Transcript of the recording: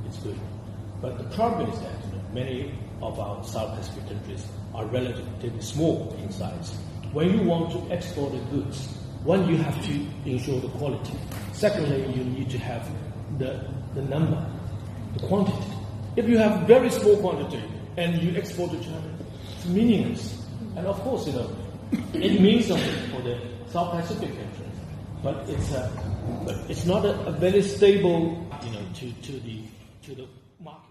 it's good. But the problem is that many of our South Pacific countries are relatively small in size. When you want to export the goods, one, you have to ensure the quality. Secondly, you need to have the number, the quantity. If you have very small quantity and you export to China, it's meaningless. And of course, it means something for the South Pacific countries, but it's not a very stable, to the market.